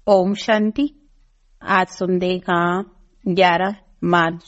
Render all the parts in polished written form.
ओम शांति। आज सुनते हाँ 11 मार्च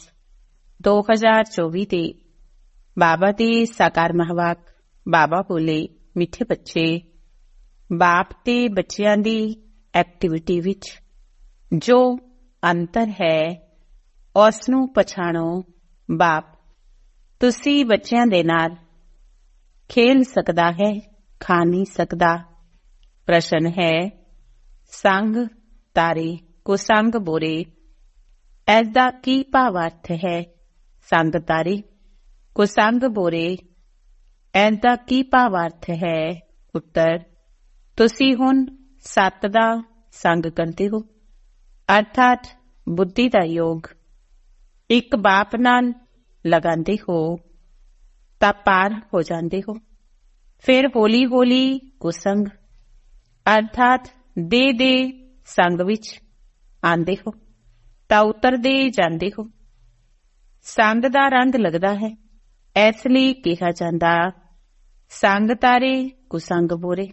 2024 ਦੇ ਬਾਬਾ ਦੇ ਸਾਕਾਰ ਮਹਾਵਾਕ। ਬਾਬਾ ਬੋਲੇ, ਮਿੱਠੇ ਬੱਚੇ, ਬਾਪ ਤੇ ਬੱਚਿਆਂ ਦੀ ਐਕਟੀਵਿਟੀ ਵਿੱਚ ਜੋ ਅੰਤਰ ਹੈ ਉਸ ਨੂੰ ਪਛਾਣੋ। ਬਾਪ ਤੁਸੀਂ ਬੱਚਿਆਂ ਦੇ ਨਾਲ ਖੇਲ ਸਕਦਾ ਹੈ, ਖਾ ਨਹੀਂ ਸਕਦਾ। ਪ੍ਰਸ਼ਨ ਹੈ, ਸੰਗ ਤਾਰੇ ਕੁਸੰਗ ਬੋਰੇ, ਇਸ ਦਾ ਕੀ ਭਾਵਾਰਥ ਹੈ? ਸੰਗ ਤਾਰੇ ਕੁਸੰਗ ਬੋਰੇ, ਇਸ ਦਾ ਕੀ ਭਾਵਾਰਥ ਹੈ? ਉੱਤਰ, ਤੁਸੀਂ ਹੁਣ ਸੱਤ ਦਾ ਸੰਗ ਕਰਦੇ ਹੋ, ਅਰਥਾਤ ਬੁੱਧੀ ਦਾ ਯੋਗ ਇੱਕ ਬਾਪ ਨਾਲ ਲਗਾਉਂਦੇ ਹੋ ਤਾਂ ਪਾਰ ਹੋ ਜਾਂਦੇ ਹੋ। ਫਿਰ ਹੌਲੀ ਹੌਲੀ ਕੁਸੰਗ ਅਰਥਾਤ ਦੇਹ ਦੇ ਸੰਗ ਵਿੱਚ ਆਉਂਦੇ ਹੋ ਤਾਂ ਉਤਰਦੇ ਜਾਂਦੇ ਹੋ। ਸੰਗ ਦਾ ਰੰਗ ਲੱਗਦਾ ਹੈ, ਇਸ ਲਈ ਕਿਹਾ ਜਾਂਦਾ ਸੰਗ ਤਾਰੇ ਕੁਸੰਗ ਬੋਰੇ।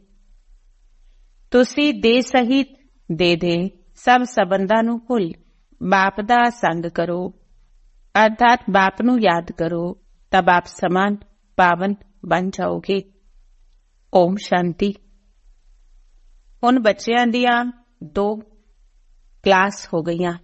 ਤੁਸੀਂ ਦੇਹ ਸਹਿਤ ਦੇ ਸਭ ਸੰਬੰਧਾਂ ਨੂੰ ਭੁੱਲ ਬਾਪ ਦਾ ਸੰਗ ਕਰੋ, ਅਰਥਾਤ ਬਾਪ ਨੂੰ ਯਾਦ ਕਰੋ ਤਾਂ ਬਾਪ ਸਮਾਨ ਪਾਵਨ ਬਣ ਜਾਓਗੇ। ਓਮ ਸ਼ਾਂਤੀ। ਹੁਣ ਬੱਚਿਆਂ ਦੀਆਂ 2 ਕਲਾਸ ਹੋ ਗਈਆਂ।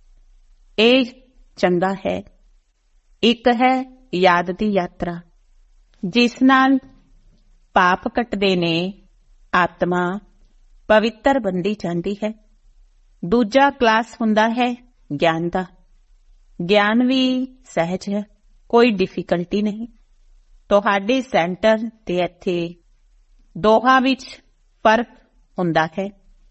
ਇਹ ਚੰਗਾ ਹੈ। ਇੱਕ ਹੈ ਯਾਦ ਦੀ ਯਾਤਰਾ, ਜਿਸ ਨਾਲ ਪਾਪ ਕੱਟਦੇ ਨੇ, ਆਤਮਾ ਪਵਿੱਤਰ ਬਣਦੀ ਜਾਂਦੀ ਹੈ। ਦੂਜਾ ਕਲਾਸ ਹੁੰਦਾ ਹੈ ਗਿਆਨ ਦਾ। ਗਿਆਨ ਵੀ ਸਹਿਜ ਹੈ, ਕੋਈ ਡਿਫਿਕਲਟੀ ਨਹੀਂ। ਤੁਹਾਡੇ ਸੈਂਟਰ ਤੇ ਇੱਥੇ ਦੋਹਾਂ ਵਿੱਚ ਫਰਕ ਹੁੰਦਾ ਹੈ।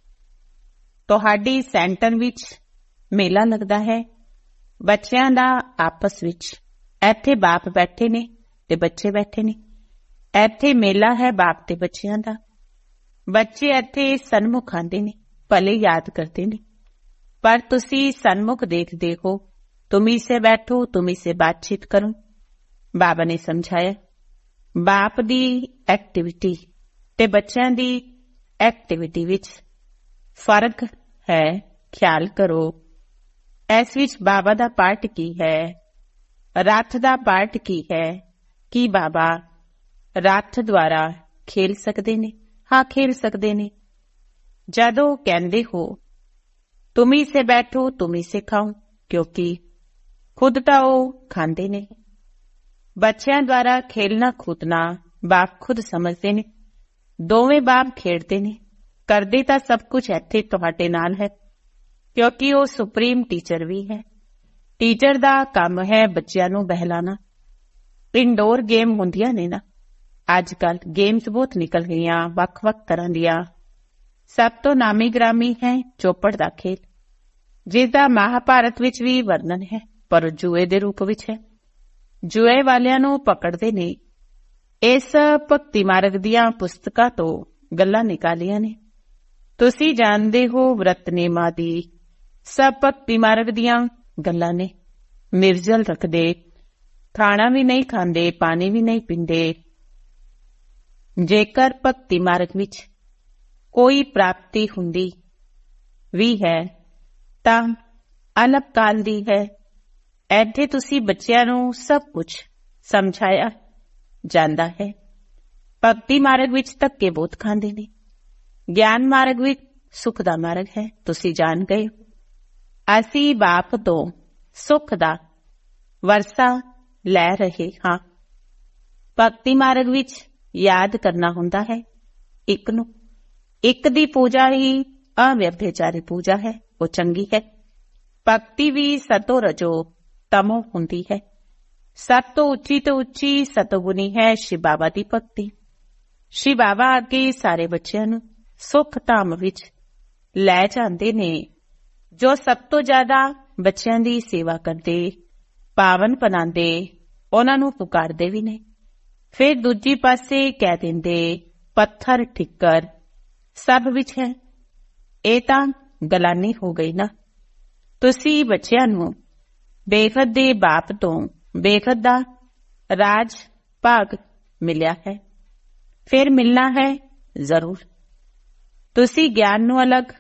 ਤੁਹਾਡੀ ਸੈਂਟਰ ਵਿੱਚ ਮੇਲਾ ਲੱਗਦਾ ਹੈ ਬੱਚਿਆਂ ਦਾ ਆਪਸ ਵਿੱਚ। ਇੱਥੇ ਬਾਪ ਬੈਠੇ ਨੇ ਤੇ ਬੱਚੇ ਬੈਠੇ ਨੇ। ਇੱਥੇ ਮੇਲਾ ਹੈ ਬਾਪ ਤੇ ਬੱਚਿਆਂ ਦਾ। ਬੱਚੇ ਇੱਥੇ ਸਨਮੁਖ ਆਉਂਦੇ ਨੇ, ਭਲੇ ਯਾਦ ਕਰਦੇ ਨੇ, ਪਰ ਤੁਸੀਂ ਸਨਮੁਖ ਦੇਖਦੇ ਹੋ। ਤੁਮੀ ਸੇ ਬੈਠੋ, ਤੁਮੀ ਸੇ ਬਾਤਚੀਤ ਕਰੋ। ਬਾਬਾ ਨੇ ਸਮਝਾਇਆ ਬਾਪ ਦੀ ਐਕਟੀਵਿਟੀ ਤੇ ਬੱਚਿਆਂ ਦੀ ਐਕਟੀਵਿਟੀ ਵਿੱਚ ਫਰਕ ਹੈ, ਖਿਆਲ ਕਰੋ। ਇਸ ਵਿੱਚ ਬਾਬਾ ਦਾ ਪਾਰਟ ਕੀ ਹੈ, ਰੱਥ ਦਾ ਪਾਰਟ ਕੀ ਹੈ? ਕੀ ਬਾਬਾ ਰੱਥ ਦੁਆਰਾ ਖੇਲ ਸਕਦੇ ਨੇ? ਹਾਂ, ਖੇਲ ਸਕਦੇ ਨੇ। ਜਦੋਂ ਕਹਿੰਦੇ ਹੋ ਤੁਮੀ ਸੇ ਬੈਠੋ ਤੁਮੀ ਸੇ ਖਾਓ, ਕਿਉਂਕਿ ਖੁਦ ਤਾਂ ਉਹ ਖਾਂਦੇ ਨੇ। ਬੱਚਿਆਂ ਦੁਆਰਾ ਖੇਲਣਾ ਖੁਦਨਾ ਬਾਪ ਖੁਦ ਸਮਝਦੇ ਨੇ। ਦੋਵੇਂ ਬਾਪ ਖੇਡਦੇ ਨੇ, ਕਰਦੇ ਤਾਂ ਸਭ ਕੁਝ ਇੱਥੇ ਤੁਹਾਡੇ ਨਾਲ ਹੈ, ਕਿਉਂਕਿ ਉਹ ਸੁਪਰੀਮ ਟੀਚਰ ਵੀ ਹੈ। ਟੀਚਰ ਦਾ ਕੰਮ ਹੈ ਬੱਚਿਆਂ ਨੂੰ ਬਹਿਲਾਣਾ। ਇਨਡੋਰ ਗੇਮ ਹੁੰਦੀਆਂ ਨੇ ਨਾ, ਅੱਜ ਕੱਲ ਗੇਮਸ ਬਹੁਤ ਨਿਕਲ ਗਈਆਂ ਵੱਖ-ਵੱਖ ਤਰ੍ਹਾਂ ਦੀਆਂ। ਸਭ ਤੋਂ ਨਾਮੀ ਗ੍ਰਾਮੀ ਹੈ ਚੌਪੜ ਦਾ ਖੇਲ, ਜਿਸਦਾ ਮਹਾਭਾਰਤ ਵਿੱਚ ਵੀ ਵਰਣਨ ਹੈ, ਪਰ ਜੂਏ ਦੇ ਰੂਪ ਵਿੱਚ ਹੈ। ਜੂਏ ਵਾਲਿਆਂ ਨੂੰ ਪਕੜਦੇ ਨੇ। ਇਸ ਭਗਤੀ ਮਾਰਗ ਦੀਆਂ ਪੁਸਤਕਾਂ ਤੋਂ ਗੱਲਾਂ ਨਿਕਾਲੀਆਂ ਨੇ। ਤੁਸੀਂ ਜਾਣਦੇ ਹੋ ਵਰਤ ਨੇਮਾਂ ਦੀ ਸਭ ਭਗਤੀ ਮਾਰਗ ਦੀਆਂ ਗੱਲਾਂ ਨੇ। ਨਿਰਜਲ ਰੱਖਦੇ, ਖਾਣਾ ਵੀ ਨਹੀਂ ਖਾਂਦੇ, ਪਾਣੀ ਵੀ ਨਹੀਂ ਪੀਂਦੇ। ਜੇਕਰ ਭਗਤੀ ਮਾਰਗ ਵਿੱਚ ਕੋਈ ਪ੍ਰਾਪਤੀ ਹੁੰਦੀ ਵੀ ਹੈ ਤਾਂ ਅਲਪ ਕਾਲ ਦੀ ਹੈ। ਇੱਥੇ ਤੁਸੀਂ ਬੱਚਿਆਂ ਨੂੰ ਸਭ ਕੁਝ ਸਮਝਾਇਆ ਜਾਂਦਾ ਹੈ। ਭਗਤੀ ਮਾਰਗ ਵਿੱਚ ਧੱਕੇ ਬਹੁਤ ਖਾਂਦੇ ਨੇ। ਗਿਆਨ ਮਾਰਗ ਵਿੱਚ ਸੁੱਖ ਦਾ ਮਾਰਗ ਹੈ, ਤੁਸੀਂ ਜਾਣ ਗਏ। ਅਸੀਂ ਬਾਪ ਤੋਂ ਸੁੱਖ ਦਾ ਵਰਸਾ ਲੈ ਰਹੇ ਹਾਂ। ਭਗਤੀ ਮਾਰਗ ਵਿੱਚ ਯਾਦ ਕਰਨਾ ਹੁੰਦਾ ਹੈ ਇੱਕ ਨੂੰ। ਇੱਕ ਦੀ ਪੂਜਾ ਹੀ ਅਵਿਅਭਿਚਾਰੀ ਪੂਜਾ ਹੈ, ਉਹ ਚੰਗੀ ਹੈ। ਭਗਤੀ ਵੀ ਸਤੋ ਰਜੋ ਤਮੋ ਹੁੰਦੀ ਹੈ। ਸਭ ਤੋਂ ਉੱਚੀ ਤੋਂ ਉੱਚੀ ਸਤੋਗੁਣੀ ਹੈ ਸ਼ਿਵ ਬਾਬਾ ਦੀ ਭਗਤੀ। ਸ਼ਿਵ ਬਾਬਾ ਅੱਗੇ ਸਾਰੇ ਬੱਚਿਆਂ ਨੂੰ ਸੁੱਖ ਧਾਮ ਵਿੱਚ ਲੈ ਜਾਂਦੇ ਨੇ। ਜੋ ਸਭ ਤੋਂ ਜ਼ਿਆਦਾ ਬੱਚਿਆਂ ਦੀ ਸੇਵਾ ਕਰਦੇ, ਪਾਵਨ ਬਣਾਉਂਦੇ, ਉਹਨਾਂ ਨੂੰ ਪੁਕਾਰਦੇ ਵੀ ਨੇ। ਫਿਰ ਦੂਜੀ ਪਾਸੇ ਕਹਿ ਦਿੰਦੇ ਪੱਥਰ ਠਿੱਕਰ ਸਭ ਵਿੱਚ ਹੈ। ਇਹ ਤਾਂ ਗਲਾਨੀ ਹੋ ਗਈ ਨਾ। ਤੁਸੀਂ ਬੱਚਿਆਂ ਨੂੰ ਬੇਖਤ ਦੇ ਬਾਪ ਤੋਂ ਬੇਖਤ ਦਾ ਰਾਜ ਭਾਗ ਮਿਲਿਆ ਹੈ, ਫਿਰ ਮਿਲਣਾ ਹੈ ਜ਼ਰੂਰ। ਤੁਸੀਂ ਗਿਆਨ ਨੂੰ ਅਲੱਗ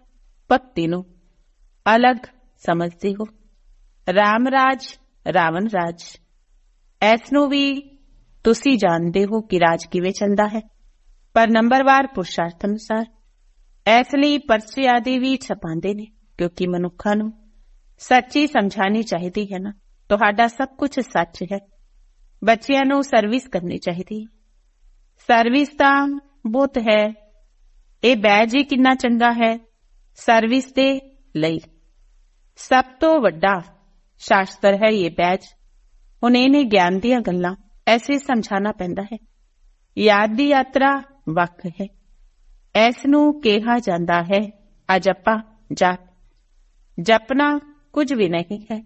ਭਗਤੀ ਨੂੰ ਅਲੱਗ ਸਮਝਦੇ ਹੋ। ਰਾਮ ਰਾਜ, ਰਾਵਣ ਰਾਜ, ਇਸ ਨੂੰ ਵੀ ਤੁਸੀਂ ਜਾਣਦੇ ਹੋ ਕਿ ਰਾਜ ਕਿਵੇਂ ਚੱਲਦਾ ਹੈ, ਪਰ ਨੰਬਰਵਾਰ ਪੁਰਸ਼ਾਰਥ ਅਨੁਸਾਰ। ਇਸ ਲਈ ਪਰਚੇ ਆਦਿ ਵੀ ਛਪਾਉਂਦੇ ਨੇ, ਕਿਉਂਕਿ ਮਨੁੱਖਾਂ ਨੂੰ ਸੱਚੀ ਸਮਝਾਣੀ ਚਾਹੀਦੀ ਹੈ ਨਾ। ਤੁਹਾਡਾ ਸਭ ਕੁਝ ਸੱਚ ਹੈ। ਬੱਚਿਆਂ ਨੂੰ ਸਰਵਿਸ ਕਰਨੀ ਚਾਹੀਦੀ ਹੈ। ਸਰਵਿਸ ਤਾਂ ਬਹੁਤ ਹੈ। ਇਹ ਬੈਜ ਹੀ ਕਿੰਨਾ ਚੰਗਾ ਹੈ ਸਰਵਿਸ ਦੇ ਲਈ। ਸਭ ਤੋਂ ਵੱਡਾ ਸ਼ਾਸਤਰ ਹੈ ਇਹ ਬੈਜ। ਹੁਣ ਇਹਨੇ ਗਿਆਨ ਦੀਆਂ ਗੱਲਾਂ ਐਸੇ ਸਮਝਾਣਾ ਪੈਂਦਾ ਹੈ। ਯਾਦ ਦੀ ਯਾਤਰਾ ਵੱਖ ਹੈ। ਇਸ ਨੂੰ ਕਿਹਾ ਜਾਂਦਾ ਹੈ ਅਜੱਪਾ ਜਾਪ। ਜਪਣਾ ਕੁਝ ਵੀ ਨਹੀਂ ਹੈ।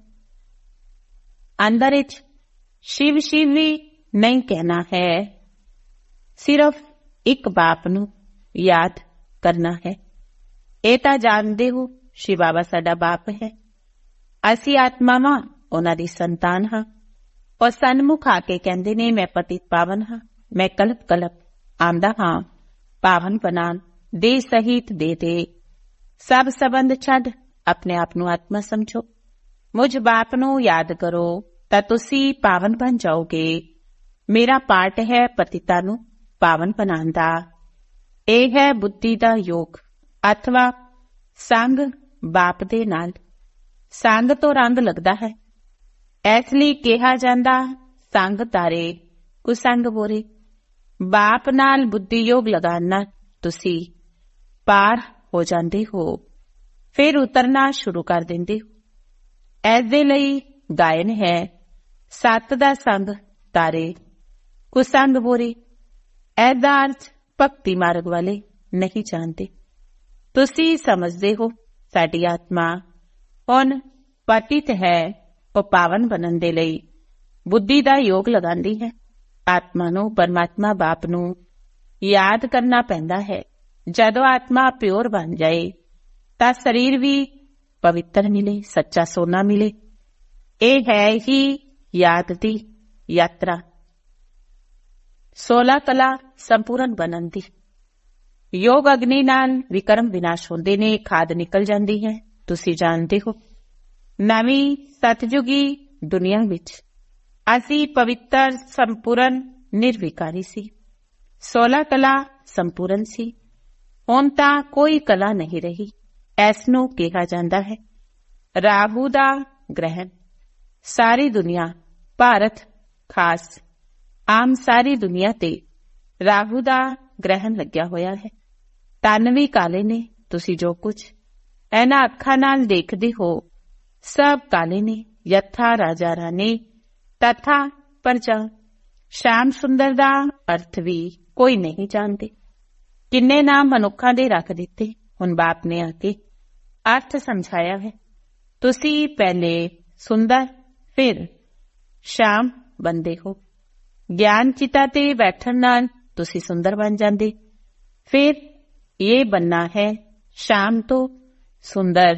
ਅੰਦਰ ਵਿੱਚ ਸ਼ਿਵ ਸ਼ਿਵ ਵੀ ਨਹੀਂ ਕਹਿਣਾ ਹੈ। ਸਿਰਫ ਇੱਕ ਬਾਪ ਨੂੰ ਯਾਦ ਕਰਨਾ ਹੈ। ਇਹ ਤਾਂ ਜਾਣਦੇ ਹੋ ਸ਼ਿਵ ਬਾਬਾ ਸਾਡਾ ਬਾਪ ਹੈ। ਅਸੀਂ ਆਤਮਾਵਾਂ ਉਹਨਾਂ ਦੀ ਸੰਤਾਨ ਹਾਂ। ਉਹ ਸਨਮੁਖ ਆ ਕੇ ਕਹਿੰਦੇ ਨੇ ਮੈਂ ਪਤਿਤ ਪਾਵਨ ਹਾਂ। ਮੈਂ ਕਲਪ ਕਲਪ ਆਉਂਦਾ ਹਾਂ ਪਾਵਨ ਬਣਾਉਣ ਦੇ ਸਹਿਤ ਦੇ ਸਭ ਸੰਬੰਧ ਛੱਡ ਆਪਣੇ ਆਪ ਨੂੰ ਆਤਮਾ ਸਮਝੋ। ਮੁਝ ਬਾਪ ਨੂੰ ਯਾਦ ਕਰੋ ਤਾਂ ਤੁਸੀਂ ਪਾਵਨ ਬਣ ਜਾਓਗੇ। ਮੇਰਾ ਪਾਠ ਹੈ ਪਤਿਤਾਂ ਨੂੰ ਪਾਵਨ ਬਣਾਉਣ ਦਾ। ਇਹ ਹੈ ਬੁੱਧੀ ਦਾ ਯੋਗ ਅਥਵਾ ਸੰਗ ਬਾਪ ਦੇ ਨਾਲ। ਸੰਗ ਤੋਂ ਰੰਗ ਲੱਗਦਾ ਹੈ। ਇਸ ਲਈ ਕਿਹਾ ਜਾਂਦਾ ਸੰਗ ਤਾਰੇ ਕੁਸੰਗ ਬੋਰੇ। ਬਾਪ ਨਾਲ ਬੁੱਧੀ ਯੋਗ ਲਗਾਉਣਾ ਤੁਸੀਂ ਪਾਰ ਹੋ ਜਾਂਦੇ ਹੋ। ਫਿਰ ਉਤਰਨਾ ਸ਼ੁਰੂ ਕਰ ਦਿੰਦੇ ਹੋ। ਇਸ ਦੇ ਲਈ ਗਾਇਨ ਹੈ ਸੱਤ ਦਾ ਸੰਗ ਤਾਰੇ ਕੁਸੰਗ ਬੋਰੇ। ਇਹਦਾ ਅਰਥ ਭਗਤੀ ਮਾਰਗ ਵਾਲੇ ਨਹੀਂ ਜਾਣਦੇ। ਤੁਸੀਂ ਸਮਝਦੇ ਹੋ ਸਾਡੀ ਆਤਮਾ ਹੁਣ ਪਤਿਤ ਹੈ। ਉਹ ਪਾਵਨ ਬਣਨ ਦੇ ਲਈ ਬੁੱਧੀ ਦਾ ਯੋਗ ਲਗਾਉਂਦੀ ਹੈ। ਆਤਮਾ ਨੂੰ ਪਰਮਾਤਮਾ ਬਾਪ ਨੂੰ ਯਾਦ ਕਰਨਾ ਪੈਂਦਾ ਹੈ। ਜਦੋਂ ਆਤਮਾ ਪਿਓਰ ਬਣ ਜਾਏ ਤਾਂ ਸਰੀਰ ਵੀ ਪਵਿੱਤਰ ਮਿਲੇ, ਸੱਚਾ ਸੋਨਾ ਮਿਲੇ। ਇਹ ਹੈ ਹੀ ਯਾਦ ਦੀ ਯਾਤਰਾ। 16 ਕਲਾ ਸੰਪੂਰਨ ਬਣਨ ਦੀ। ਯੋਗ ਅਗਨੀ ਨਾਲ ਵਿਕਰਮ ਵਿਨਾਸ਼ ਹੁੰਦੇ ਨੇ, ਖਾਦ ਨਿਕਲ ਜਾਂਦੀ ਹੈ। ਤੁਸੀਂ ਜਾਣਦੇ ਹੋ ਨਵੀਂ ਸਤਜੁਗੀ ਦੁਨੀਆ ਵਿੱਚ ਅਸੀਂ ਪਵਿੱਤਰ ਸੰਪੂਰਨ ਨਿਰਵਿਕਾਰੀ ਸੀ। 16 ਕਲਾ ਸੰਪੂਰਨ ਸੀ। ਹੁਣ ਤਾਂ ਕੋਈ ਕਲਾ ਨਹੀਂ ਰਹੀ। ਇਸ ਨੂੰ ਕਿਹਾ ਜਾਂਦਾ ਹੈ ਰਾਹੂ ਦਾ ਗ੍ਰਹਿਣ। ਸਾਰੀ ਦੁਨੀਆ ਭਾਰਤ ਖਾਸ ਆਮ ਸਾਰੀ ਦੁਨੀਆ ਤੇ ਰਾਹੂ ਦਾ ਗ੍ਰਹਿਣ ਲੱਗਿਆ ਹੋਇਆ ਹੈ। ਤਨ ਵੀ ਕਾਲੇ ਨੇ। ਤੁਸੀਂ ਜੋ ਕੁਝ ਇਹਨਾਂ ਅੱਖਾਂ ਨਾਲ ਦੇਖਦੇ ਹੋ ਸਭ ਕਾਲੇ ਨੇ। ਯਥਾ ਰਾਜਾ ਰਾਣੀ ਤਥਾ ਪਰਜਾ। ਸ਼ਾਮ ਸੁੰਦਰ ਦਾ ਅਰਥ ਵੀ ਕੋਈ ਨਹੀਂ ਜਾਣਦੇ। ਕਿੰਨੇ ਨਾਮ ਮਨੁੱਖਾਂ ਦੇ ਰੱਖ ਦਿੱਤੇ। ਹੁਣ ਬਾਪ ਨੇ ਆ ਕੇ ਅਰਥ ਸਮਝਾਇਆ ਹੈ। ਤੁਸੀਂ ਪਹਿਲੇ ਸੁੰਦਰ ਫਿਰ ਸ਼ਾਮ ਬਣਦੇ ਹੋ। ਗਿਆਨ ਚਿਤਾ ਤੇ ਬੈਠਣ ਨਾਲ ਤੁਸੀਂ ਸੁੰਦਰ ਬਣ ਜਾਂਦੇ। ਫਿਰ ਇਹ ਬਣਨਾ ਹੈ ਸ਼ਾਮ ਤੋਂ ਸੁੰਦਰ,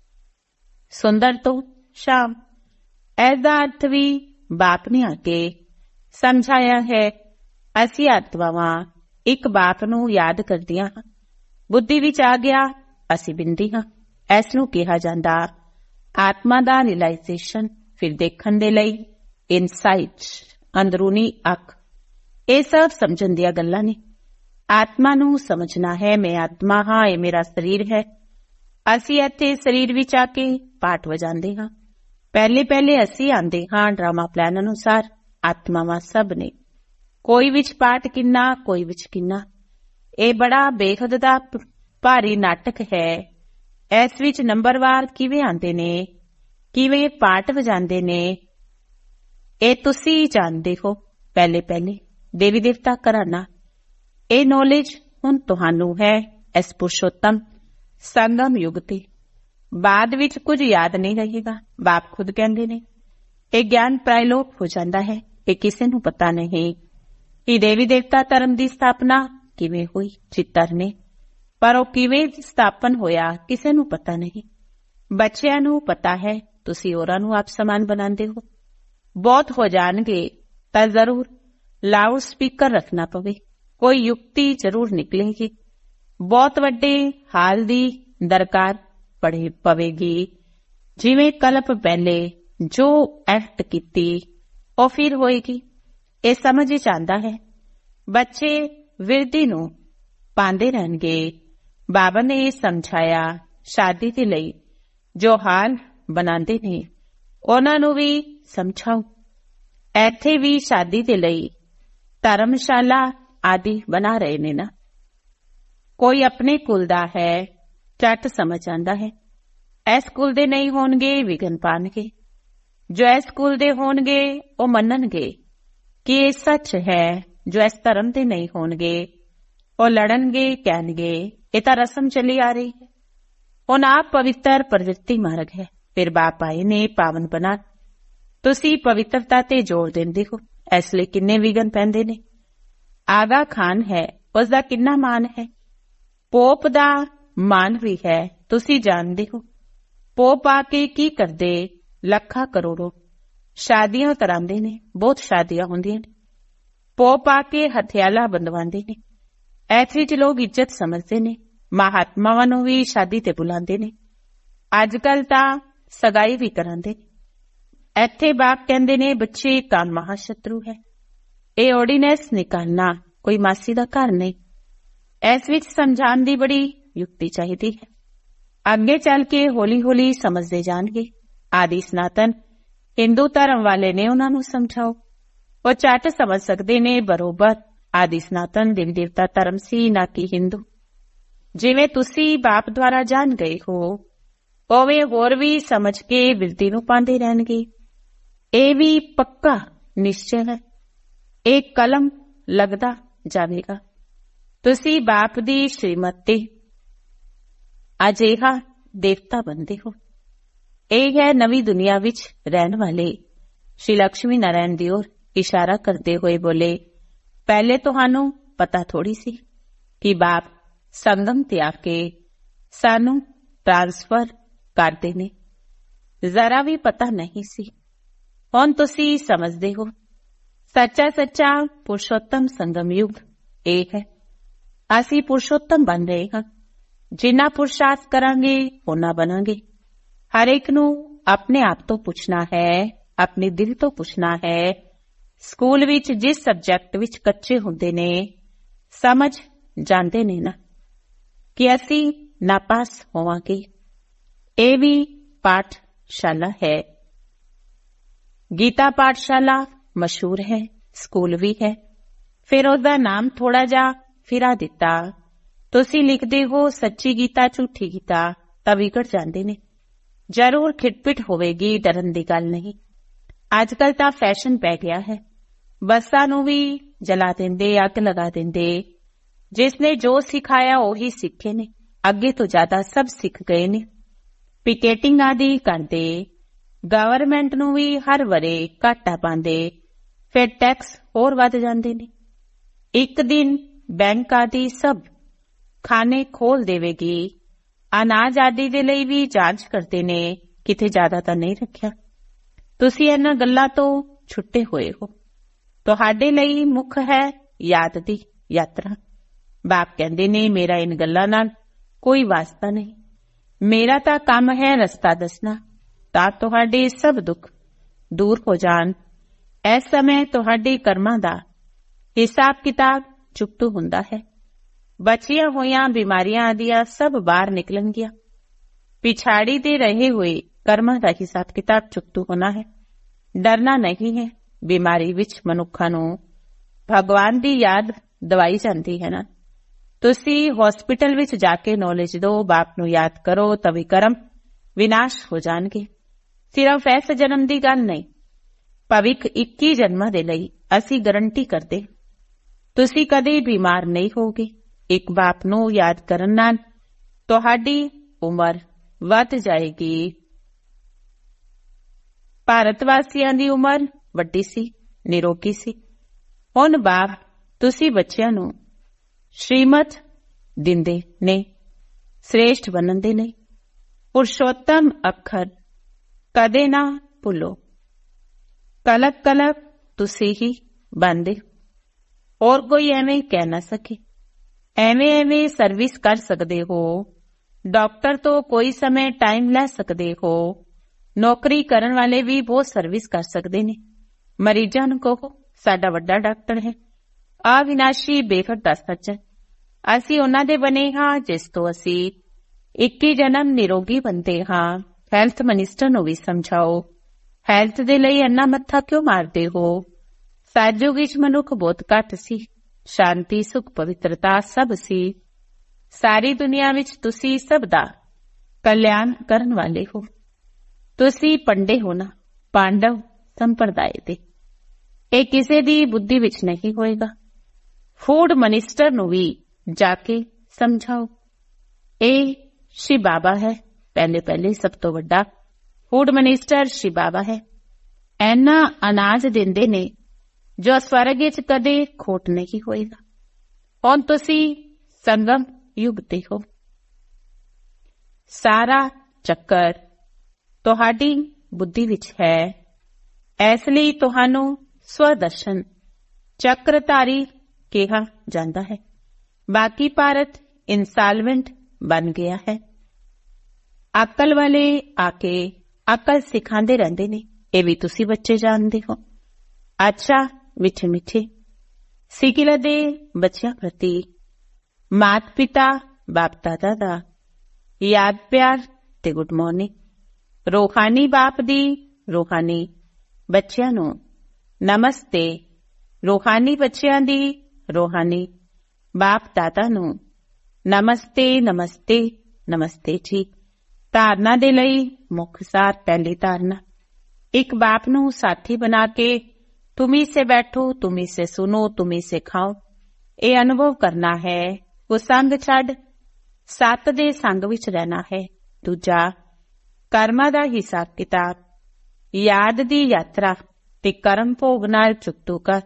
ਸੁੰਦਰ ਤੋਂ ਸ਼ਾਮ। ਇਹਦਾ ਅਰਥ ਵੀ ਬਾਪ ਨੇ ਆ ਕੇ ਸਮਝਾਇਆ ਹੈ। ਅਸੀਂ ਆਤਮਾਵਾਂ ਇੱਕ ਬਾਪ ਨੂੰ ਯਾਦ ਕਰਦੀਆਂ ਹਾਂ। ਬੁੱਧੀ ਵਿੱਚ ਆ ਗਿਆ ਅਸੀਂ ਬਿੰਦੀ ਹਾਂ। ਇਸ ਨੂੰ ਕਿਹਾ ਜਾਂਦਾ ਆਤਮਾ ਦਾ ਰਿਅਲਾਈਜ਼ੇਸ਼ਨ। ਫਿਰ ਦੇਖਣ ਦੇ ਲਈ ਇਨਸਾਈਟ, ਅੰਦਰੂਨੀ ਅੱਖ। ਇਹ ਸਭ ਸਮਝਣ ਦੀਆਂ ਗੱਲਾਂ ਨੇ। ਆਤਮਾ ਨੂੰ ਸਮਝਣਾ ਹੈ ਮੈਂ ਆਤਮਾ ਹਾਂ, ਇਹ ਮੇਰਾ ਸਰੀਰ ਹੈ। ਅਸੀਂ ਇੱਥੇ ਸਰੀਰ ਵਿੱਚ ਆ ਕੇ ਪਾਠ ਵਜਾਉਂਦੇ ਹਾਂ। ਪਹਿਲੇ ਅਸੀਂ ਆਉਂਦੇ ਹਾਂ ਡਰਾਮਾ ਪਲਾਨ ਅਨੁਸਾਰ। ਆਤਮਾਵਾਂ ਸਭ ਨੇ ਕੋਈ ਵਿੱਚ ਪਾਠ ਕਿੰਨਾ, ਕੋਈ ਵਿੱਚ ਕਿੰਨਾ। ਇਹ ਬੜਾ ਬੇਹੱਦ ਦਾ ਭਾਰੀ ਨਾਟਕ ਹੈ। ਇਸ ਵਿੱਚ ਨੰਬਰਵਾਰ ਕਿਵੇਂ ਆਉਂਦੇ ਨੇ, ਕਿਵੇਂ ਪਾਠ ਵਜਾਉਂਦੇ ਨੇ, ਇਹ ਤੁਸੀਂ ਜਾਣਦੇ ਹੋ। ਪਹਿਲੇ ਦੇਵੀ ਦੇਵਤਾ ਘਰਾਣਾ। ਇਹ ਨੌਲੇਜ ਹੁਣ ਤੁਹਾਨੂੰ ਹੈ ਇਸ ਪੁਰਸ਼ੋਤਮ ਸੰਗਮ ਯੁੱਗ ਤੇ। ਬਾਅਦ ਵਿੱਚ ਕੁਝ ਯਾਦ ਨਹੀਂ ਰਹੇਗਾ। ਬਾਪ ਖੁਦ ਕਹਿੰਦੇ ਨੇ ਇਹ ਗਿਆਨ ਪ੍ਰਾਇਲੋਕ ਹੋ ਜਾਂਦਾ ਹੈ। ਇਹ ਕਿਸੇ ਨੂੰ ਪਤਾ ਨਹੀਂ ਕਿ ਦੇਵੀ ਦੇਵਤਾ ਧਰਮ ਦੀ ਸਥਾਪਨਾ ਕਿਵੇਂ ਹੋਈ ਚਿੱਤਰ ਨੇ, ਪਰ ਉਹ ਕਿਵੇਂ ਸਥਾਪਨ ਹੋਇਆ ਕਿਸੇ ਨੂੰ ਪਤਾ ਨਹੀਂ। ਬੱਚਿਆਂ ਨੂੰ ਪਤਾ ਹੈ। ਤੁਸੀਂ ਹੋਰਾਂ ਨੂੰ ਆਪ ਸਮਾਨ ਬਣਾਉਂਦੇ ਹੋ। ਬਹੁਤ ਹੋ ਜਾਣਗੇ ਤਾਂ ਜ਼ਰੂਰ ਲਾਊਡ ਸਪੀਕਰ ਰੱਖਣਾ ਪਵੇ। ਕੋਈ ਯੁਕਤੀ ਜ਼ਰੂਰ ਨਿਕਲੇਗੀ। ਬਹੁਤ ਵੱਡੇ ਹਾਲ ਦੀ ਦਰਕਾਰ ਪਵੇਗੀ। ਜਿਵੇਂ ਕਲਪ ਪਹਿਲੇ ਜੋ ਐਕਟ ਕੀਤੀ ਉਹ ਫਿਰ ਹੋਏਗੀ। ਇਹ ਸਮਝ ਵਿੱਚ ਆਉਂਦਾ ਹੈ। ਬੱਚੇ ਵਿਰਦੀ ਨੂੰ ਪਾਉਂਦੇ ਰਹਿਣਗੇ। ਬਾਬਾ ਨੇ ਇਹ ਸਮਝਾਇਆ, ਸ਼ਾਦੀ ਦੇ ਲਈ ਜੋ ਹਾਲ ਬਣਾਉਂਦੇ ਨੇ ਉਹਨਾਂ ਨੂੰ ਵੀ ਸਮਝਾਓ। ਇੱਥੇ ਵੀ ਸ਼ਾਦੀ ਦੇ ਲਈ ਧਰਮਸ਼ਾਲਾ ਆਦਿ ਬਣਾ ਰਹੇ ਨੇ ਨਾ। ਕੋਈ ਆਪਣੇ ਕੁਲ ਦਾ ਹੈ, ਝੱਟ ਸਮਝ ਆਉਂਦਾ ਹੈ। ਇਸ ਕੁਲ ਦੇ ਨਹੀਂ ਹੋਣਗੇ, ਵਿਘਨ ਪਾਣਗੇ। ਜੋ ਇਸ ਕੁਲ ਦੇ ਹੋਣਗੇ ਉਹ ਮੰਨਣਗੇ ਕਿ ਇਹ ਸੱਚ ਹੈ। ਜੋ ਇਸ ਧਰਮ ਦੇ ਨਹੀਂ ਹੋਣਗੇ ਉਹ ਲੜਨਗੇ, ਕਹਿਣਗੇ ਇਹ ਤਾਂ ਰਸਮ ਚਲੀ ਆ ਰਹੀ ਹੈ। ਹੁਣ ਆਪ ਪਵਿੱਤਰ ਪ੍ਰਵਿਰਤੀ ਮਾਰਗ ਹੈ। ਫਿਰ ਬਾਪ ਆਏ ਨੇ ਪਾਵਨ ਬਣਾ। ਤੁਸੀਂ ਪਵਿੱਤਰਤਾ ਤੇ ਜ਼ੋਰ ਦਿੰਦੇ ਹੋ, ਇਸ ਲਈ ਕਿੰਨੇ ਵਿਘਨ ਪੈਂਦੇ ਨੇ। ਆਗਾ ਖਾਨ ਹੈ, ਉਸਦਾ ਕਿੰਨਾ ਮਾਨ ਹੈ। ਪੋਪ ਦਾ ਮਾਨ ਵੀ ਹੈ, ਤੁਸੀਂ ਜਾਣਦੇ ਹੋ। ਪੋਪ ਆ ਕੇ ਕੀ ਕਰਦੇ, ਲੱਖਾਂ ਕਰੋੜੋਂ ਸ਼ਾਦੀਆਂ ਕਰਾਉਂਦੇ ਨੇ। ਬਹੁਤ ਸ਼ਾਦੀਆਂ ਹੁੰਦੀਆਂ ਨੇ। ਪੋਪ ਆ ਕੇ ਹਥਿਆਲਾ ਬੰਦਵਾਉਂਦੇ ਨੇ। ਇਸ ਵਿੱਚ ਲੋਕ ਇੱਜ਼ਤ ਸਮਝਦੇ ਨੇ। ਮਹਾਤਮਾਵਾਂ ਨੂੰ ਵੀ ਸ਼ਾਦੀ ਤੇ ਬੁਲਾਉਂਦੇ ਨੇ। ਅੱਜ ਕੱਲ ਤਾਂ ਸਗਾਈ ਵੀ ਕਰਾਉਂਦੇ ਨੇ। ਇੱਥੇ ਬਾਪ ਕਹਿੰਦੇ ਨੇ ਬੱਚੇ ਕਾਮ ਮਹਾਸ਼ਤਰੂ ਹੈ। ਇਹ ਆਰਡੀਨੈਂਸ ਨਿਕਾਲਣਾ ਕੋਈ ਮਾਸੀ ਦਾ ਘਰ ਨਹੀਂ। ਇਸ ਵਿੱਚ ਸਮਝਾਉਣ ਦੀ ਬੜੀ ਯੁਕਤੀ ਚਾਹੀਦੀ ਹੈ। ਅੱਗੇ ਚੱਲ ਕੇ ਹੌਲੀ ਹੌਲੀ ਸਮਝਦੇ ਜਾਣਗੇ। ਆਦਿ ਸਨਾਤਨ ਹਿੰਦੂ ਧਰਮ ਵਾਲੇ ਨੇ, ਉਹਨਾਂ ਨੂੰ ਸਮਝਾਓ। ਉਹ ਝੱਟ ਸਮਝ ਸਕਦੇ ਨੇ ਬਰੋਬਰ ਆਦਿ ਸਨਾਤਨ ਦੇਵੀ ਦੇਵਤਾ ਧਰਮ ਸੀ, ਨਾ ਕਿ ਹਿੰਦੂ। ਜਿਵੇਂ ਤੁਸੀਂ ਬਾਪ ਦੁਆਰਾ ਜਾਣ ਗਏ ਹੋ, ਉਵੇਂ ਹੋਰ ਵੀ ਸਮਝ ਕੇ ਬਿਰਤੀ ਨੂੰ ਪਾਉਂਦੇ ਰਹਿਣਗੇ। ਇਹ ਵੀ ਪੱਕਾ ਨਿਸ਼ਚੈ ਹੈ। ਇਹ ਕਲਮ ਲੱਗਦਾ ਜਾਵੇਗਾ। ਤੁਸੀਂ ਬਾਪ ਦੀ ਸ਼੍ਰੀਮਤ ਤੇ ਅਜਿਹਾ ਦੇਵਤਾ ਬਣਦੇ ਹੋ। ਇਹ ਹੈ ਨਵੀਂ ਦੁਨੀਆ ਵਿੱਚ ਰਹਿਣ ਵਾਲੇ। ਸ਼੍ਰੀ ਲక్ష్ਮੀ ਨਾਰਾਇਣ ਦੀ ओर ਇਸ਼ਾਰਾ ਕਰਦੇ ਹੋਏ ਬੋਲੇ, ਪਹਿਲੇ ਤੁਹਾਨੂੰ ਪਤਾ ਥੋੜੀ ਸੀ ਕਿ ਬਾਪ ਸੰਗਮ ਤੇ ਆ ਕੇ ਸਾਨੂੰ ਟ੍ਰਾਂਸਫਰ ਕਰਦੇ ਨੇ। ਜ਼ਰਾ ਵੀ ਪਤਾ ਨਹੀਂ ਸੀ। ਹੁਣ ਤੁਸੀਂ ਸਮਝਦੇ ਹੋ। ਸੱਚਾ ਸੱਚਾ ਪੁਰਸ਼ੋਤਮ ਸੰਗਮ ਯੁਗ ਇਹ ਹੈ। ਅਸੀਂ ਪੁਰਸ਼ੋਤਮ ਬਣ ਰਹੇ ਹਾਂ। ਜਿੰਨਾ ਪੁਰਸ਼ਾਰਥ ਕਰਾਂਗੇ ਓਨਾ ਬਣਾਂਗੇ। ਹਰ ਇੱਕ ਨੂੰ ਆਪਣੇ ਆਪ ਤੋਂ ਪੁੱਛਣਾ ਹੈ, ਆਪਣੇ ਦਿਲ ਤੋਂ ਪੁੱਛਣਾ ਹੈ। ਸਕੂਲ ਵਿੱਚ ਜਿਸ ਸਬਜੈਕਟ ਵਿੱਚ ਕੱਚੇ ਹੁੰਦੇ ਨੇ, ਸਮਝ ਜਾਂਦੇ ਨੇ ਨਾ ਕਿ ਅਸੀਂ ਨਾਪਾਸ ਹੋਵਾਂਗੇ। ਇਹ ਵੀ ਪਾਠਸ਼ਾਲਾ ਹੈ। ਗੀਤਾ ਪਾਠਸ਼ਾਲਾ ਮਸ਼ਹੂਰ ਹੈ, ਸਕੂਲ ਵੀ ਹੈ। ਫਿਰ ਉਹਦਾ ਨਾਮ ਥੋੜਾ ਜਿਹਾ ਫਿਰਾ ਦਿੱਤਾ। ਤੁਸੀਂ ਲਿਖਦੇ ਹੋ ਸੱਚੀ ਗੀਤਾ, ਝੂਠੀ ਗੀਤਾ, ਤਾਂ ਵਿਗੜ ਜਾਂਦੇ ਨੇ। ਜ਼ਰੂਰ ਖਿਟਪਿਟ ਹੋਵੇਗੀ, ਡਰਨ ਦੀ ਗੱਲ ਨਹੀਂ। ਅੱਜ ਕੱਲ ਤਾਂ ਫੈਸ਼ਨ ਪੈ ਗਿਆ ਹੈ। ਬੱਸਾਂ ਨੂੰ ਵੀ ਜਲਾ ਦਿੰਦੇ, ਅੱਗ ਲਗਾ ਦਿੰਦੇ। ਜਿਸਨੇ ਜੋ ਸਿਖਾਇਆ ਉਹੀ ਸਿੱਖੇ ਨੇ। ਅੱਗੇ ਤੋਂ ਜ਼ਿਆਦਾ ਸਭ ਸਿੱਖ ਗਏ ਨੇ। ਪਿਕੇਟਿੰਗ ਆਦਿ ਕਰਦੇ। ਗਵਰਨਮੈਂਟ ਨੂੰ ਵੀ ਹਰ ਵਰੇ ਘਾਟਾ ਪਾਉਂਦੇ। ਫਿਰ ਟੈਕਸ ਹੋਰ ਵੱਧ ਜਾਂਦੇ ਨੇ। ਇੱਕ ਦਿਨ ਬੈਂਕ ਆਦਿ ਸਭ ਖਾਨੇ ਖੋਲ ਦੇਵੇਗੀ। ਅਨਾਜ ਆਦਿ ਦੇ ਲਈ ਵੀ ਜਾਂਚ ਕਰਦੇ ਨੇ, ਕਿਤੇ ਜ਼ਿਆਦਾ ਤਾਂ ਨਹੀਂ ਰੱਖਿਆ। ਤੁਸੀਂ ਇਹਨਾਂ ਗੱਲਾਂ ਤੋਂ ਛੁੱਟੇ ਹੋਏ ਹੋ। ਤੁਹਾਡੇ ਲਈ ਮੁੱਖ ਹੈ ਯਾਦ ਦੀ ਯਾਤਰਾ। ਬਾਪ ਕਹਿੰਦੇ ਨੇ ਮੇਰਾ ਇਨ ਗੱਲਾਂ ਨਾਲ ਕੋਈ ਵਾਸਤਾ ਨਹੀਂ। ਮੇਰਾ ਤਾਂ ਕੰਮ ਹੈ ਰਸਤਾ ਦੱਸਣਾ, ਤਾਂ ਤੁਹਾਡੇ ਸਭ ਦੁੱਖ ਦੂਰ ਹੋ ਜਾਣ। ਇਸ ਸਮੇਂ ਤੁਹਾਡੇ ਕਰਮਾਂ ਦਾ ਹਿਸਾਬ ਕਿਤਾਬ ਚੁਕਤੂ ਹੁੰਦਾ ਹੈ। ਬਚੀਆਂ ਹੋਈਆਂ ਬਿਮਾਰੀਆਂ ਆਦਿਆਂ ਸਭ ਬਾਹਰ ਨਿਕਲਣਗੀਆਂ। ਪਿਛਾੜੀ ਦੇ ਰਹੇ ਹੋਏ ਕਰਮਾਂ ਦਾ ਹਿਸਾਬ ਕਿਤਾਬ ਚੁਕਤੂ ਹੋਣਾ ਹੈ। ਡਰਨਾ ਨਹੀਂ ਹੈ। ਬਿਮਾਰੀ ਵਿੱਚ ਮਨੁੱਖਾਂ ਨੂੰ ਭਗਵਾਨ ਦੀ ਯਾਦ ਦਵਾਈ ਜਾਂਦੀ ਹੈ ਨਾ। ਤੁਸੀਂ ਹਸਪੀਟਲ ਵਿੱਚ ਜਾ ਕੇ ਨੌਲੇਜ ਦਿਓ, ਬਾਪ ਨੂੰ ਯਾਦ ਕਰੋ, ਤभी ਕਰਮ ਵਿਨਾਸ਼ ਹੋ ਜਾਣਗੇ। ਸਿਰਫ ਇਸ ਜਨਮ ਦੀ ਗੱਲ ਨਹੀਂ, ਭਵਿੱਖ 21 ਜਨਮਾਂ ਦੇ ਲਈ ਅਸੀਂ ਗਰੰਟੀ ਕਰਦੇ। ਤੁਸੀਂ ਕਦੇ ਬਿਮਾਰ ਨਹੀਂ ਹੋਗੇ। ਇੱਕ ਬਾਪ ਨੂੰ ਯਾਦ ਕਰਨ ਨਾਲ ਤੁਹਾਡੀ ਉਮਰ ਵੱਧ ਜਾਏਗੀ। ਭਾਰਤ ਵਾਸੀਆਂ ਦੀ ਉਮਰ ਵੱਡੀ ਸੀ, ਨਿਰੋਗੀ ਸੀ। ਹੁਣ ਬਾਪ ਤੁਸੀਂ ਬੱਚਿਆਂ ਨੂੰ ਸ਼੍ਰੀਮਤ ਦਿੰਦੇ ਨੇ, ਸ੍ਰੇਸ਼ਟ ਬਣਨ ਦੇ ਨੇ। ਪੁਰਸ਼ੋਤਮ ਅੱਖਰ ਕਦੇ ਨਾ ਭੁੱਲੋ। ਕਲਕ ਕਲਕ ਤੁਸੀਂ ਹੀ ਬਣਦੇ। ਹੋਰ ਕੋਈ ਐਵੇਂ ਕਹਿ ਨਾ ਸਕੇ। ਐਵੇਂ ਐਵੇਂ ਸਰਵਿਸ ਕਰ ਸਕਦੇ ਹੋ ਡਾਕਟਰ ਤੋਂ ਕੋਈ ਸਮੇਂ ਟਾਈਮ ਲੈ ਸਕਦੇ ਹੋ। ਨੌਕਰੀ ਕਰਨ ਵਾਲੇ ਵੀ ਬਹੁਤ ਸਰਵਿਸ ਕਰ ਸਕਦੇ ਨੇ। ਮਰੀਜ਼ਾਂ ਨੂੰ ਕਹੋ ਸਾਡਾ ਵੱਡਾ ਡਾਕਟਰ ਹੈ। ਅਵਿਨਾਸ਼ੀ ਬੇਖਟ ਦਾ ਸੱਚ ਹੈ। ਅਸੀਂ ਉਹਨਾਂ ਦੇ ਬਣੇ ਹਾਂ ਜਿਸ ਤੋਂ ਅਸੀਂ 21 ਜਨਮ ਨਿਰੋਗੀ ਬਣਦੇ ਹਾਂ। ਹੈਲਥ ਮਨਿਸਟਰ ਨੂੰ ਵੀ ਸਮਝਾਓ, ਹੈਲਥ ਦੇ ਲਈ ਇੰਨਾ ਮੱਥਾ ਕਿਉਂ ਮਾਰਦੇ ਹੋ। ਸਤਿਯੁਗ ਵਿੱਚ ਮਨੁੱਖ ਬਹੁਤ ਘੱਟ ਸੀ। ਸ਼ਾਂਤੀ, ਸੁਖ, ਪਵਿੱਤਰਤਾ ਸਭ ਸੀ। ਸਾਰੀ ਦੁਨੀਆ ਵਿੱਚ ਤੁਸੀਂ ਸਭ ਦਾ ਕਲਿਆਣ ਕਰਨ ਵਾਲੇ ਹੋ। ਤੁਸੀਂ ਪੰਡੇ ਹੋ ਨਾ, ਪਾਂਡਵ ਸੰਪਰਦਾਇ ਦੇ। ਇਹ ਕਿਸੇ ਦੀ ਬੁੱਧੀ ਵਿੱਚ ਨਹੀਂ ਹੋਏਗਾ। ਫੂਡ ਮਨਿਸਟਰ ਨੂੰ ਵੀ ਜਾ ਕੇ ਸਮਝਾਓ। ਇਹ ਸ਼ਿਵ ਬਾਬਾ ਹੈ, ਪਹਿਲੇ ਸਭ ਤੋਂ ਵੱਡਾ ਫੂਡ ਮਨਿਸਟਰ ਸ਼ਿਵ ਬਾਬਾ ਹੈ। ਐਨਾ ਅਨਾਜ ਦਿੰਦੇ ਨੇ ਜੋ ਸਵਰਗ ਵਿੱਚ ਕਦੇ ਖੋਟ ਨਹੀਂ ਹੋਏਗਾ। ਹੁਣ ਤੁਸੀਂ ਸੰਗਮ ਯੁੱਗ ਤੇ ਹੋ। ਸਾਰਾ ਚੱਕਰ ਤੁਹਾਡੀ ਬੁੱਧੀ ਵਿੱਚ ਹੈ। ਇਸ ਲਈ ਤੁਹਾਨੂੰ ਸਵਦਰਸ਼ਨ ਚੱਕਰਧਾਰੀ ਕਿਹਾ ਜਾਂਦਾ ਹੈ। ਬਾਕੀ ਭਾਰਤ ਇਨਸਾਲਵੈਂਟ ਬਣ ਗਿਆ ਹੈ। ਅਕਲ ਵਾਲੇ ਆ ਕੇ ਅਕਲ ਸਿਖਾਉਂਦੇ ਰਹਿੰਦੇ ਨੇ। ਇਹ ਵੀ ਤੁਸੀਂ ਬੱਚੇ ਜਾਣਦੇ ਹੋ। ਅੱਛਾ, ਮਿੱਠੇ ਮਿੱਠੇ ਸਿੱਕਿਲ ਦੇ ਬੱਚਿਆਂ ਪ੍ਰਤੀ ਮਾਤ ਪਿਤਾ ਬਾਪ ਦਾਦਾ ਦਾ ਯਾਦ ਪਿਆਰ ਤੇ ਗੁੱਡ ਮਾਰਨਿੰਗ। ਰੂਹਾਨੀ ਬਾਪ ਦੀ ਰੂਹਾਨੀ ਬੱਚਿਆਂ ਨੂੰ ਨਮਸਤੇ। ਰੂਹਾਨੀ ਬੱਚਿਆਂ ਦੀ ਰੂਹਾਨੀ ਬਾਪ ਦਾਦਾ ਨੂੰ ਨਮਸਤੇ ਨਮਸਤੇ ਨਮਸਤੇ ਜੀ। ਧਾਰਨਾ ਦੇ ਲਈ ਮੁੱਖ ਸਾਰ। ਪਹਿਲੀ ਧਾਰਨਾ, ਇੱਕ ਬਾਪ ਨੂੰ ਸਾਥੀ ਬਣਾ ਕੇ ਤੁਮੀ ਸੇ ਬੈਠੋ, ਤੁਮੀ ਸੇ ਸੁਨੋ, ਤੁਮੀ ਸੇ ਖਾਓ। ਇਹ ਅਨੁਭਵ ਕਰਨਾ ਹੈ। ਉਹ ਸੰਗ ਛੱਡ ਸੱਤ ਦੇ ਸੰਗ ਵਿੱਚ ਰਹਿਣਾ ਹੈ। ਦੂਜਾ, ਕਰਮਾਂ ਦਾ ਹਿਸਾਬ ਕਿਤਾਬ, ਯਾਦ ਦੀ ਯਾਤਰਾ ਤੇ ਕਰਮ ਭੋਗ ਨਾਲ ਚੁਕਤੂ ਕਰ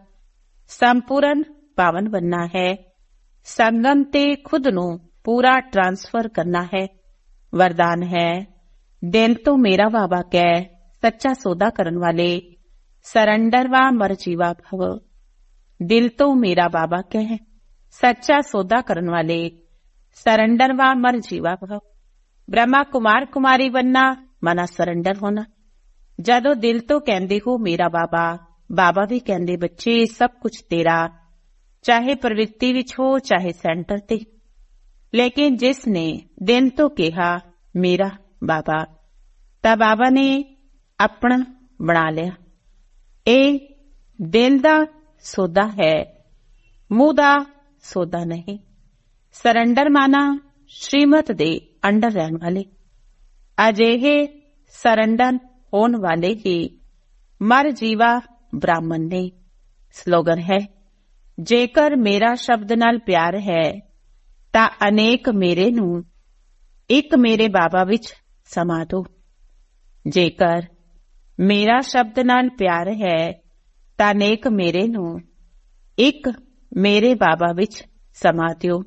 ਸੰਪੂਰਨ ਪਾਵਨ ਬਣਨਾ ਹੈ। ਸੰਗਮ ਤੇ ਖੁਦ ਨੂੰ ਪੂਰਾ ਟ੍ਰਾਂਸਫਰ ਕਰਨਾ ਹੈ। ਵਰਦਾਨ ਹੈ, ਦਿਲ ਤੋਂ ਮੇਰਾ ਬਾਬਾ ਕਹਿ, ਸੱਚਾ ਸੌਦਾ ਕਰਨ ਵਾਲੇ ਸਰੰਡਰ ਵਾ ਮਰਜੀਵਾ ਭਵ। ਦਿਲ ਤੋਂ ਮੇਰਾ ਬਾਬਾ ਕਹਿ, ਸੱਚਾ ਸੌਦਾ ਕਰਨ ਵਾਲੇ ਸਰੰਡਰ ਵਾ ਮਰਜੀਵਾ ਭਵ। ਬ੍ਰਹਮਾ ਕੁਮਾਰ ਕੁਮਾਰੀ ਬਣਨਾ ਮਨਾ ਸਰੰਡਰ ਹੋਣਾ। ਜਦੋਂ ਦਿਲ ਤੋਂ ਕਹਿੰਦੇ ਹੋ ਮੇਰਾ ਬਾਬਾ, ਬਾਬਾ ਵੀ ਕਹਿੰਦੇ ਬੱਚੇ ਸਭ ਕੁਝ ਤੇਰਾ, ਚਾਹੇ ਪ੍ਰਵਿਰਤੀ ਵਿੱਚ ਹੋ ਚਾਹੇ ਸੈਂਟਰ ਤੇ। ਲੇਕਿਨ ਜਿਸ ਨੇ ਦਿਲ ਤੋਂ ਕਿਹਾ ਮੇਰਾ ਬਾਬਾ, ਤਾਂ ਬਾਬਾ ਨੇ ਆਪਣਾ ਬਣਾ ਲਿਆ। ਇਹ ਦਿਲ ਦਾ ਸੌਦਾ ਹੈ, ਮੂੰਹ ਦਾ ਸੌਦਾ ਨਹੀਂ। ਸਰੰਡਰ ਮਾਨਾ ਸ਼੍ਰੀਮਤ ਦੇ ਅੰਡਰ ਰਹਿਣ ਵਾਲੇ। ਅਜਿਹੇ ਸਰੰਡਰ ਹੋਣ ਵਾਲੇ ਹੀ ਮਰ ਜੀਵਾ ਬ੍ਰਾਹਮਣ ਨੇ। ਸਲੋਗਨ ਹੈ, ਜੇਕਰ ਮੇਰਾ ਸ਼ਬਦ ਨਾਲ ਪਿਆਰ ਹੈ ਤਾਂ ਅਨੇਕ ਮੇਰੇ ਨੂੰ ਇੱਕ ਮੇਰੇ ਬਾਬਾ ਵਿੱਚ ਸਮਾ ਦੋ। ਜੇਕਰ ਮੇਰਾ ਸ਼ਬਦ ਨਾਲ ਪਿਆਰ ਹੈ ਤਾਂ ਅਨੇਕ ਮੇਰੇ ਨੂੰ ਇੱਕ ਮੇਰੇ ਬਾਬਾ ਵਿੱਚ ਸਮਾ ਦਿਓ।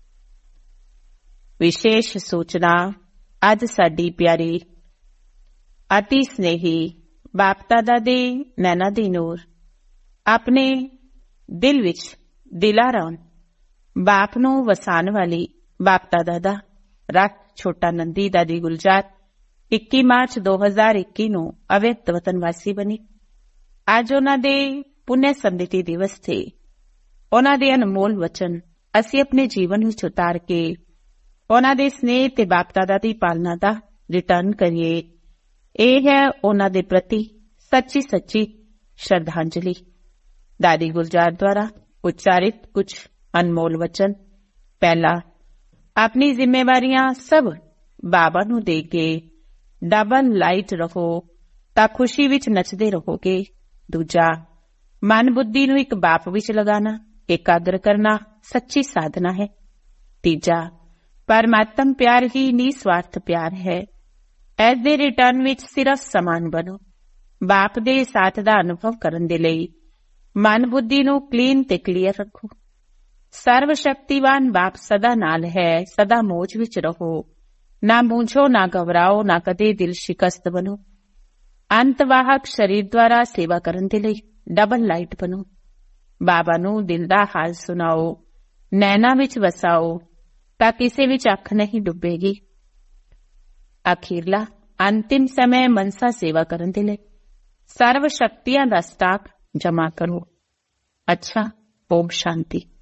ਵਿਸ਼ੇਸ਼ ਸੂਚਨਾ, ਅੱਜ ਸਾਡੀ ਪਿਆਰੀ ਅਤੀ ਸਨੇਹੀ ਬਾਪ ਦਾਦਾ ਦੇ ਨੈਣਾ ਦੀ ਨੂਰ ਆਪਣੇ ਦਿਲ ਵਿੱਚ ਦਿਲਾਰਾਮ ਬਾਪ ਨੂੰ ਵਸਾਉਣ ਵਾਲੀ ਬਾਪ ਦਾਦਾ ਦਾ ਰੱਖ ਛੋਟਾ ਨੰਦੀ ਦਾਦੀ ਗੁਲਜ਼ਾਰ 21 ਮਾਰਚ 2021 ਨੂੰ ਅਵੈਧ ਵਤਨ ਵਾਸੀ ਬਣੀ। ਅੱਜ ਉਹਨਾਂ ਦੇ ਪੁਨਿਆ ਸਮ੍ਰਿਤੀ ਦਿਵਸ ਤੇ ਉਹਨਾਂ ਦੇ ਅਨਮੋਲ ਵਚਨ ਅਸੀਂ ਆਪਣੇ ਜੀਵਨ ਵਿੱਚ ਉਤਾਰ ਕੇ ਉਹਨਾਂ ਦੇ ਸਨੇਹ ਤੇ ਬਾਪ ਦਾਦਾ ਦੀ ਪਾਲਣਾ ਦਾ ਰਿਟਰਨ ਕਰੀਏ। ਇਹ ਹੈ ਉਹਨਾਂ ਦੇ ਪ੍ਰਤੀ ਸੱਚੀ ਸੱਚੀ ਸ਼ਰਧਾਂਜਲੀ। ਦਾਦੀ ਗੁਲਜ਼ਾਰ ਦੁਆਰਾ ਉਚਾਰਿਤ ਕੁਝ ਅਨਮੋਲ ਵਚਨ। ਪਹਿਲਾ, ਆਪਣੀ ਜ਼ਿੰਮੇਵਾਰੀਆਂ ਸਭ ਬਾਬਾ ਨੂੰ ਦੇ ਕੇ ਡਬਲ ਲਾਈਟ ਰਹੋ ਤਾਂ ਖੁਸ਼ੀ ਵਿੱਚ ਨੱਚਦੇ ਰਹੋਗੇ। ਦੂਜਾ, ਮਨ ਬੁੱਧੀ ਨੂੰ ਇੱਕ ਬਾਪ ਵਿੱਚ ਲਗਾਣਾ, ਇਕਾਗਰ ਕਰਨਾ ਸੱਚੀ ਸਾਧਨਾ ਹੈ। ਤੀਜਾ, ਪਰਮਾਤਮ ਪਿਆਰ ਹੀ ਨਿਸਵਾਰਥ ਪਿਆਰ ਹੈ। ਇਸ ਦੇ ਰਿਟਰਨ ਵਿੱਚ ਸਿਰਫ ਸਮਾਨ ਬਣੋ। ਬਾਪ ਦੇ ਸਾਥ ਦਾ ਅਨੁਭਵ ਕਰਨ ਦੇ ਲਈ ਮਨ ਬੁੱਧੀ ਨੂੰ ਕਲੀਨ ਤੇ ਕਲੀਅਰ ਰੱਖੋ। ਸਰਵ ਸ਼ਕਤੀਵਾਨ ਬਾਪ ਸਦਾ ਨਾਲ ਹੈ, ਸਦਾ ਮੋਜ ਵਿੱਚ ਰਹੋ। ਨਾ ਮੂੰਝੋ, ਨਾ ਘਬਰਾਓ, ਨਾ ਕਦੇ ਦਿਲ ਸ਼ਿਕਸਤ ਬਣੋ। ਅੰਤਵਾਹਕ ਸਰੀਰ ਦੁਆਰਾ ਸੇਵਾ ਕਰਨ ਦੇ ਲਈ ਡਬਲ ਲਾਈਟ ਬਣੋ। ਬਾਬਾ ਨੂੰ ਦਿਲ ਦਾ ਹਾਲ ਸੁਣਾਓ, ਨੈਣਾ ਵਿੱਚ ਵਸਾਓ ਤਾਂ ਕਿਸੇ ਵਿੱਚ ਅੱਖ ਨਹੀਂ ਡੁੱਬੇਗੀ। ਅਖੀਰਲਾ ਅੰਤਿਮ ਸਮੇਂ ਮਨਸਾ ਸੇਵਾ ਕਰਨ ਦੇ ਲਈ ਸਰਵ ਸ਼ਕਤੀਆਂ ਦਾ ਸਟਾਕ ਜਮ੍ਹਾਂ ਕਰੋ। ਅੱਛਾ, ਓਮ ਸ਼ਾਂਤੀ।